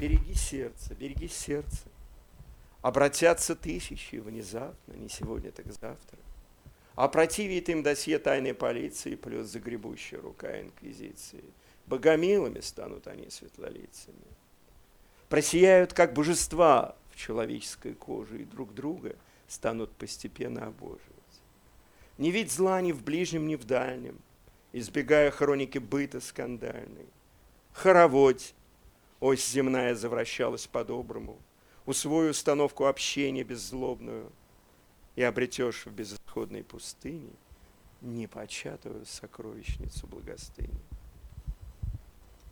береги сердце, береги сердце. Обратятся тысячи внезапно, не сегодня, так завтра. Опротивит им досье тайной полиции, плюс загребущая рука инквизиции. Богомилами станут они светлолицами. Просияют, как божества в человеческой коже, и друг друга станут постепенно обоживать. Не видь зла ни в ближнем, ни в дальнем, избегая хроники быта скандальной. Хороводь, ось земная завращалась по-доброму, усвой установку общения беззлобную, и обретешь в безысходной пустыне непочатую сокровищницу благостыни.